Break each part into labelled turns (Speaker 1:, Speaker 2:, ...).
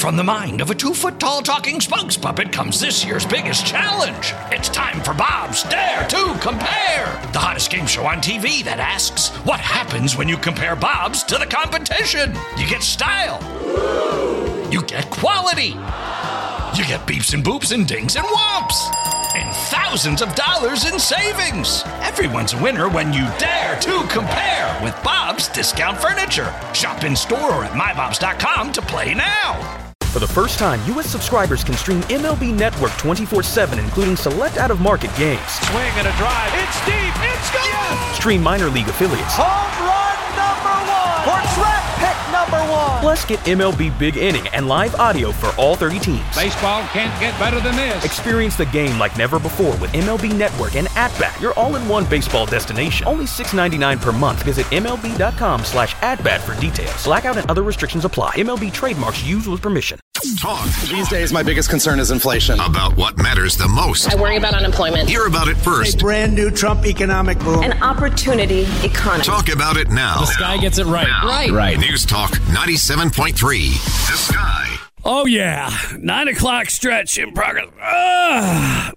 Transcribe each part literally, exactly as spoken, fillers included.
Speaker 1: From the mind of a two-foot-tall talking spokes puppet comes this year's biggest challenge. It's time for Bob's Dare to Compare, the hottest game show on T V that asks, what happens when you compare Bobs to the competition? You get style. You get quality. You get beeps and boops and dings and whomps. And thousands of dollars in savings. Everyone's a winner when you dare to compare with Bob's Discount Furniture. Shop in store or at my bobs dot com to play now.
Speaker 2: For the first time, U S subscribers can stream M L B Network twenty-four seven, including select out-of-market games.
Speaker 3: Swing and a drive. It's deep. It's gone. Yes!
Speaker 2: Stream minor league affiliates.
Speaker 3: Home run number one. Or draft pick number one.
Speaker 2: Plus, get M L B Big Inning and live audio for all thirty teams.
Speaker 3: Baseball can't get better than this.
Speaker 2: Experience the game like never before with M L B Network and At-Bat, your all-in-one baseball destination. Only six dollars and ninety-nine cents per month. Visit M L B dot com slash at-bat for details. Blackout and other restrictions apply. M L B trademarks used with permission.
Speaker 4: Talk.
Speaker 5: These days, my biggest concern is inflation.
Speaker 4: About what matters the most.
Speaker 6: I worry about unemployment.
Speaker 4: Hear about it first.
Speaker 7: A brand new Trump economic boom.
Speaker 6: An opportunity economy.
Speaker 4: Talk about it now.
Speaker 8: The Sky gets it right.
Speaker 4: Now.
Speaker 6: Right.
Speaker 4: Right. News Talk ninety-seven point three. The Sky.
Speaker 8: Oh, yeah. Nine o'clock stretch in progress. Ah.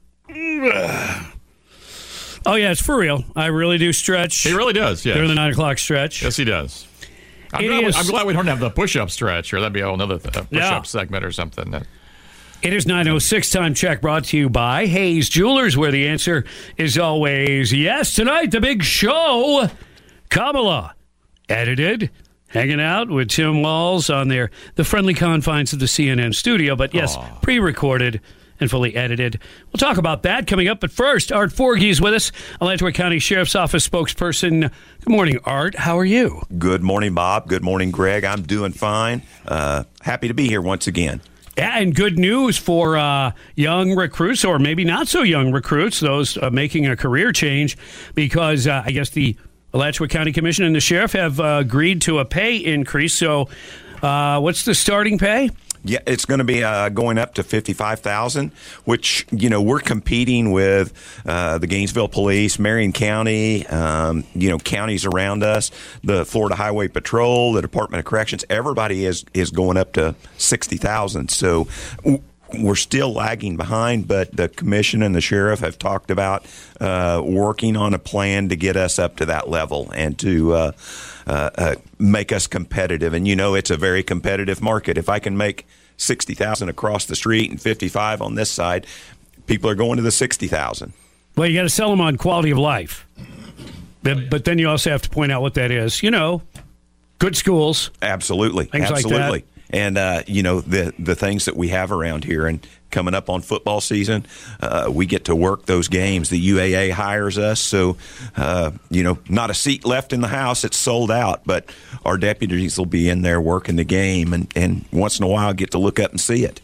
Speaker 8: Oh, yeah, it's for real. I really do stretch.
Speaker 9: He really does, yeah.
Speaker 8: During the nine o'clock stretch.
Speaker 9: Yes, he does. I'm glad, we, I'm glad we don't have the push-up stretch, or that'd be a whole other th- push-up
Speaker 8: yeah.
Speaker 9: segment or something.
Speaker 8: It is nine oh six time check brought to you by Hayes Jewelers, where the answer is always yes. Tonight, the big show, Kamala, edited, hanging out with Tim Walz on their the friendly confines of the C N N studio, but yes, Aww. pre-recorded and fully edited. We'll talk about that coming up. But first, Art Forgey's with us, Alachua County Sheriff's Office spokesperson. Good morning, Art. How are you?
Speaker 10: Good morning, Bob. Good morning, Greg. I'm doing fine. Uh, happy to be here once again.
Speaker 8: Yeah, and good news for uh, young recruits, or maybe not so young recruits, those uh, making a career change, because uh, I guess the Alachua County Commission and the sheriff have uh, agreed to a pay increase. So uh, what's the starting pay?
Speaker 10: Yeah, it's going to be uh, going up to fifty-five thousand dollars, which, you know, we're competing with uh, the Gainesville Police, Marion County, um, you know, counties around us, the Florida Highway Patrol, the Department of Corrections. Everybody is, is going up to sixty thousand dollars. So w- we're still lagging behind, but the commission and the sheriff have talked about uh, working on a plan to get us up to that level and to uh, uh, uh, make us competitive. And, you know, it's a very competitive market. If I can make sixty thousand dollars across the street and fifty-five on this side, people are going to the sixty thousand dollars.
Speaker 8: Well, you got to sell them on quality of life. But, but then you also have to point out what that is. You know, good schools.
Speaker 10: Absolutely.
Speaker 8: Things
Speaker 10: Absolutely.
Speaker 8: Like that.
Speaker 10: And, uh, you know, the the things that we have around here. And coming up on football season, uh, we get to work those games. The U A A hires us. So, uh, you know, not a seat left in the house. It's sold out. But our deputies will be in there working the game. And, and once in a while get to look up and see it.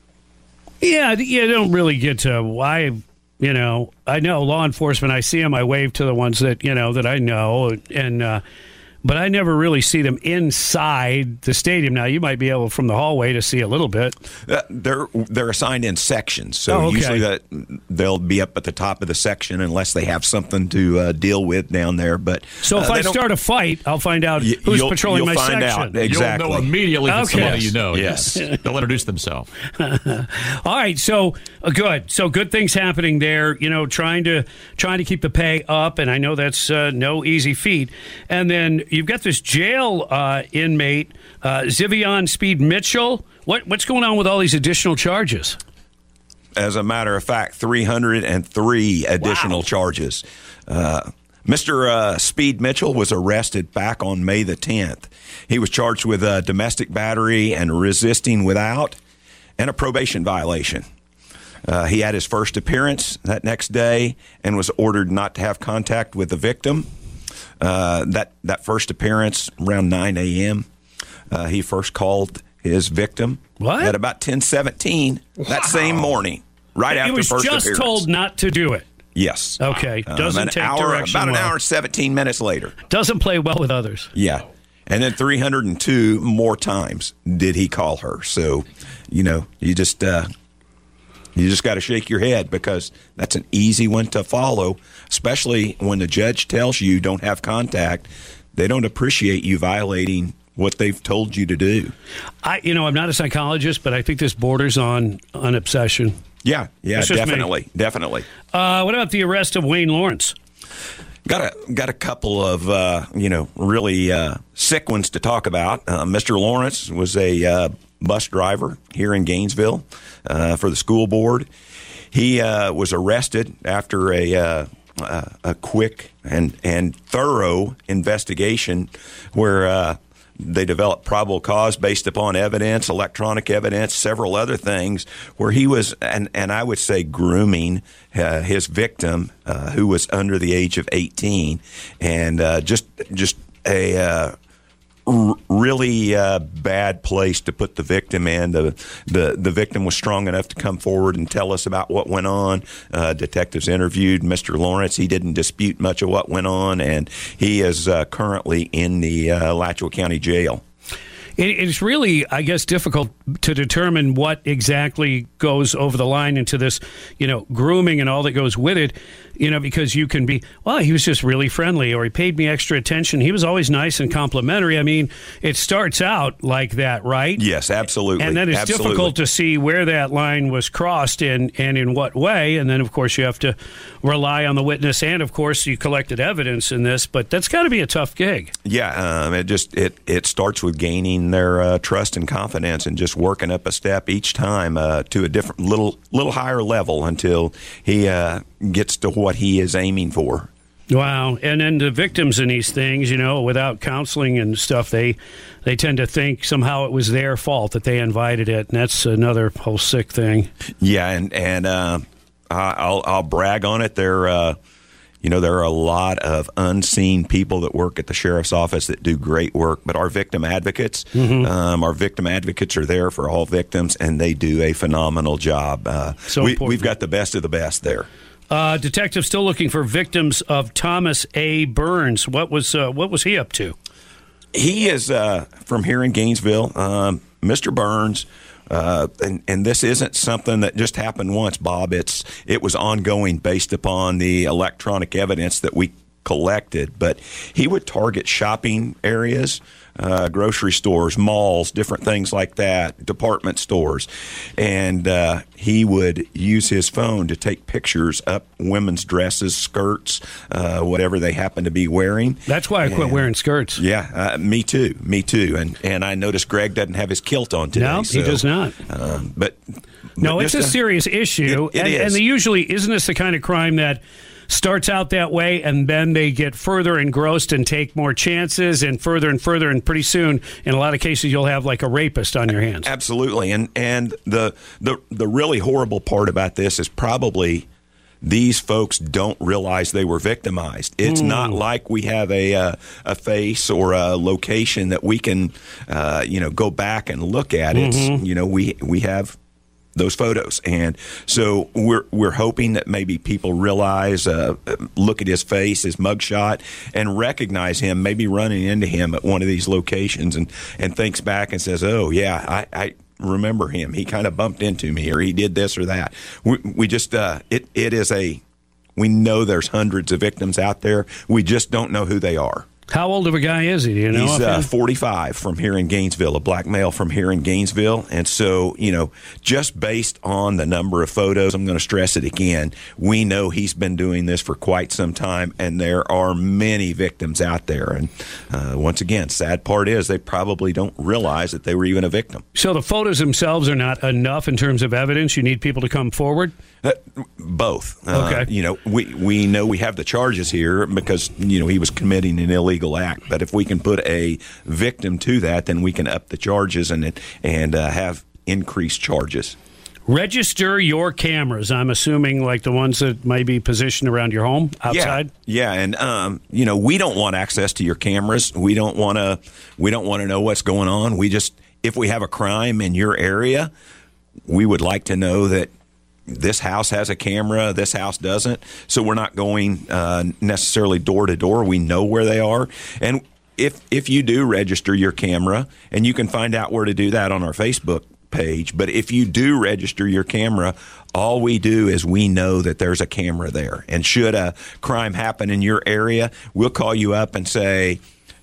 Speaker 8: Yeah, you don't really get to why, you know, I know law enforcement, I see them, I wave to the ones that, you know, that I know. And, uh, but I never really see them inside the stadium. Now, you might be able from the hallway to see a little bit.
Speaker 10: Uh, they're they're assigned in sections, so
Speaker 8: oh, okay.
Speaker 10: usually that they'll be up at the top of the section unless they have something to uh, deal with down there. But
Speaker 8: so if
Speaker 10: uh,
Speaker 8: I start a fight, I'll find out y- who's
Speaker 10: you'll,
Speaker 8: patrolling
Speaker 10: you'll
Speaker 8: my
Speaker 10: find
Speaker 8: section.
Speaker 10: Out. Exactly.
Speaker 9: You'll know immediately if it's
Speaker 8: okay.
Speaker 9: somebody
Speaker 10: yes.
Speaker 9: you know.
Speaker 10: Yes,
Speaker 9: they'll introduce themselves.
Speaker 8: All right, so uh, good. So good things happening there. You know, trying to trying to keep the pay up, and I know that's uh, no easy feat. And then you've got this jail uh, inmate, uh, Zivion Speed Mitchell. What what's going on with all these additional charges?
Speaker 10: As a matter of fact, three hundred three additional
Speaker 8: wow.
Speaker 10: charges. Uh, Mister Uh, Speed Mitchell was arrested back on May the tenth. He was charged with uh, domestic battery and resisting without, and a probation violation. Uh, he had his first appearance that next day and was ordered not to have contact with the victim. Uh, that, that first appearance around nine a.m., uh, he first called his victim
Speaker 8: what?
Speaker 10: at about ten seventeen wow. that same morning, right after first appearance.
Speaker 8: He was just told not to do it.
Speaker 10: Yes.
Speaker 8: Okay. Doesn't
Speaker 10: um,
Speaker 8: take
Speaker 10: hour,
Speaker 8: direction
Speaker 10: About an
Speaker 8: well.
Speaker 10: hour and seventeen minutes later.
Speaker 8: Doesn't play well with others.
Speaker 10: Yeah. And then three hundred two more times did he call her. So, you know, you just uh, you just got to shake your head because that's an easy one to follow, especially when the judge tells you don't have contact. They don't appreciate you violating what they've told you to do.
Speaker 8: I, you know, I'm not a psychologist, but I think this borders on an obsession.
Speaker 10: Yeah, yeah, definitely, me. definitely.
Speaker 8: Uh, what about the arrest of Wayne Lawrence?
Speaker 10: Got a got a couple of uh, you know really uh, sick ones to talk about. Uh, Mister Lawrence was a uh, bus driver here in Gainesville uh, for the school board. He uh, was arrested after a uh, a quick and and thorough investigation where. Uh, They developed probable cause based upon evidence, electronic evidence, several other things, where he was, and, and I would say, grooming uh, his victim, uh, who was under the age of eighteen, and uh, just just a uh, r- really uh, bad place to put the victim in. The, the the victim was strong enough to come forward and tell us about what went on. Uh, detectives interviewed Mister Lawrence. He didn't dispute much of what went on, and he is uh, currently in the uh, Alachua County Jail.
Speaker 8: It's really, I guess, difficult to determine what exactly goes over the line into this, you know, grooming and all that goes with it, you know, because you can be, well, he was just really friendly, or he paid me extra attention. He was always nice and complimentary. I mean, it starts out like that, right?
Speaker 10: Yes, absolutely.
Speaker 8: And then it's
Speaker 10: absolutely.
Speaker 8: difficult to see where that line was crossed and, and in what way. And then, of course, you have to rely on the witness. And, of course, you collected evidence in this. But that's got to be a tough gig.
Speaker 10: Yeah, um, it just it, it starts with gaining their uh, trust and confidence and just working up a step each time uh, to a different little little higher level until he uh, gets to what he is aiming for.
Speaker 8: Wow. And then the victims in these things, you know, without counseling and stuff, they they tend to think somehow it was their fault that they invited it. And that's another whole sick thing.
Speaker 10: Yeah, and, and uh, I'll, I'll brag on it. They're... Uh, You know, there are a lot of unseen people that work at the sheriff's office that do great work, but our victim advocates, mm-hmm. um, our victim advocates are there for all victims, and they do a phenomenal job. Uh,
Speaker 8: so
Speaker 10: we, we've got the best of the best there.
Speaker 8: Uh, detectives still looking for victims of Thomas A. Burns. What was uh, what was he up to?
Speaker 10: He is uh, from here in Gainesville. Um, Mister Burns. Uh, and, and this isn't something that just happened once, Bob. It's it was ongoing based upon the electronic evidence that we collected. But he would target shopping areas, uh, grocery stores, malls, different things like that, department stores. And uh, he would use his phone to take pictures up women's dresses, skirts, uh, whatever they happen to be wearing.
Speaker 8: That's why I quit
Speaker 10: and,
Speaker 8: wearing skirts.
Speaker 10: Yeah, uh, me too. Me too. And and I noticed Greg doesn't have his kilt on today.
Speaker 8: No,
Speaker 10: so,
Speaker 8: he does not.
Speaker 10: Um, but
Speaker 8: No,
Speaker 10: but
Speaker 8: it's a serious issue.
Speaker 10: It, it
Speaker 8: and,
Speaker 10: is.
Speaker 8: and they usually, isn't this the kind of crime that starts out that way and then they get further engrossed and take more chances and further and further, and pretty soon, in a lot of cases, you'll have like a rapist on your hands.
Speaker 10: Absolutely. And and the the the really horrible part about this is probably these folks don't realize they were victimized. It's mm. not like we have a uh, a face or a location that we can uh, you know go back and look at. Mm-hmm. It's you know we we have those photos, and so we're we're hoping that maybe people realize, uh, look at his face, his mugshot, and recognize him, maybe running into him at one of these locations, and, and thinks back and says, "Oh yeah, I, I remember him. He kind of bumped into me, or he did this or that." We, we just uh, it it is a we know there's hundreds of victims out there. We just don't know who they are.
Speaker 8: How old of a guy is he? Do you know?
Speaker 10: He's uh, forty-five, from here in Gainesville, a black male from here in Gainesville. And so, you know, just based on the number of photos, I'm going to stress it again, we know he's been doing this for quite some time, and there are many victims out there. And uh, once again, sad part is they probably don't realize that they were even a victim.
Speaker 8: So the photos themselves are not enough in terms of evidence? You need people to come forward?
Speaker 10: Uh, both.
Speaker 8: Okay.
Speaker 10: Uh, you know, we, we know we have the charges here because, you know, he was committing an illegal act. But if we can put a victim to that, then we can up the charges and and uh, have increased charges.
Speaker 8: Register your cameras. I'm assuming like the ones that might be positioned around your home outside.
Speaker 10: Yeah, yeah. And um, you know, we don't want access to your cameras. We don't want to. We don't want to know what's going on. We just, if we have a crime in your area, we would like to know that this house has a camera, this house doesn't. So we're not going uh, necessarily door to door. We know where they are. And if if you do register your camera, and you can find out where to do that on our Facebook page, but if you do register your camera, all we do is we know that there's a camera there. And should a crime happen in your area, we'll call you up and say,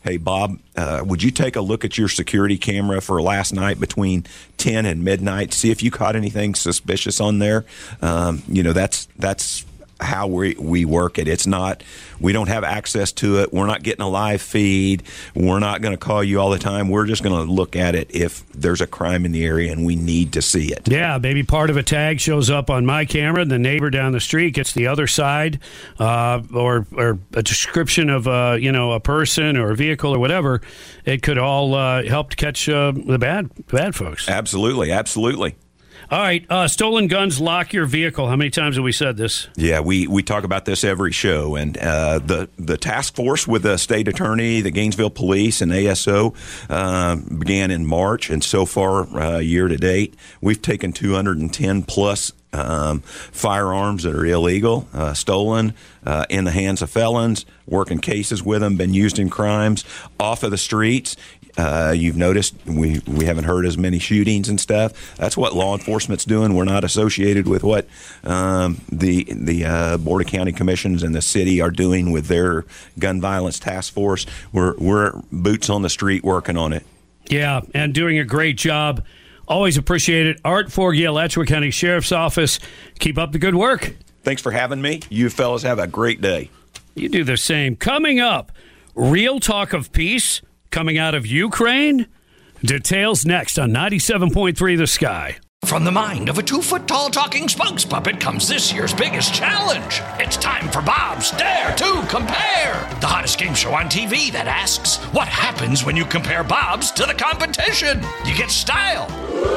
Speaker 10: hey, Bob, uh, would you take a look at your security camera for last night between ten and midnight, see if you caught anything suspicious on there? Um, you know, that's that's how we, we work it. It's not, we don't have access to it. We're not getting a live feed. We're not going to call you all the time. We're just going to look at it if there's a crime in the area and we need to see it.
Speaker 8: Yeah, maybe part of a tag shows up on my camera and the neighbor down the street gets the other side, uh, or or a description of uh, you know, a person or a vehicle or whatever. It could all uh, help to catch uh, the bad bad folks.
Speaker 10: Absolutely, absolutely.
Speaker 8: All right, uh, stolen guns lock your vehicle. How many times have we said this?
Speaker 10: Yeah, we, we talk about this every show. And uh, the, the task force with the state attorney, the Gainesville Police, and A S O uh, began in March. And so far, uh, year to date, we've taken two hundred ten plus um, firearms that are illegal, uh, stolen, uh, in the hands of felons, working cases with them, been used in crimes, off of the streets. Uh, you've noticed we, we haven't heard as many shootings and stuff. That's what law enforcement's doing. We're not associated with what um, the the uh, Board of County Commissions and the city are doing with their gun violence task force. We're we're boots on the street working on it.
Speaker 8: Yeah, and doing a great job. Always appreciate it. Art Forgy, Alachua County Sheriff's Office. Keep up the good work.
Speaker 10: Thanks for having me. You fellas have a great day.
Speaker 8: You do the same. Coming up, real talk of peace coming out of Ukraine? Details next on ninety-seven point three The Sky.
Speaker 1: From the mind of a two-foot-tall talking spokes puppet comes this year's biggest challenge. It's time for Bob's Dare to Compare, the hottest game show on T V that asks, what happens when you compare Bob's to the competition? You get style.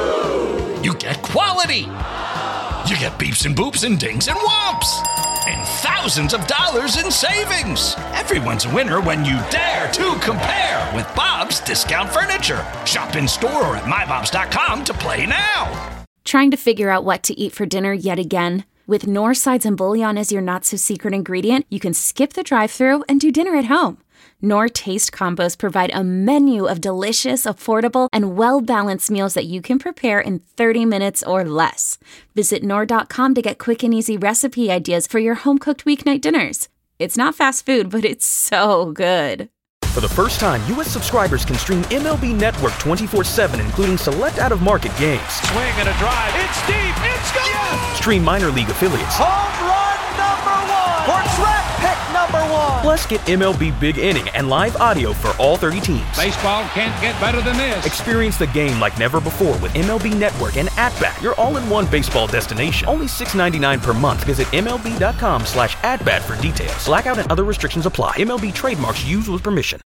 Speaker 1: You get quality. You get beeps and boops and dings and whomps. And thousands of dollars in savings. Everyone's a winner when you dare to compare with Bob's Discount Furniture. Shop in store or at my bobs dot com to play now.
Speaker 11: Trying to figure out what to eat for dinner yet again? With Knorr sides and bouillon as your not-so-secret ingredient, you can skip the drive-thru and do dinner at home. Knorr Taste Combos provide a menu of delicious, affordable, and well-balanced meals that you can prepare in thirty minutes or less. Visit Knorr dot com to get quick and easy recipe ideas for your home-cooked weeknight dinners. It's not fast food, but it's so good.
Speaker 2: For the first time, U S subscribers can stream M L B Network twenty-four seven, including select out-of-market games.
Speaker 3: Swing and a drive. It's deep. It's gone. Yes!
Speaker 2: Stream minor league affiliates.
Speaker 3: Home run number one. Or track pick number one.
Speaker 2: Plus, get M L B Big Inning and live audio for all thirty teams.
Speaker 12: Baseball can't get better than this.
Speaker 2: Experience the game like never before with M L B Network and At-Bat, your all-in-one baseball destination. Only six ninety-nine per month. Visit M L B dot com slash at bat for details. Blackout and other restrictions apply. M L B trademarks used with permission.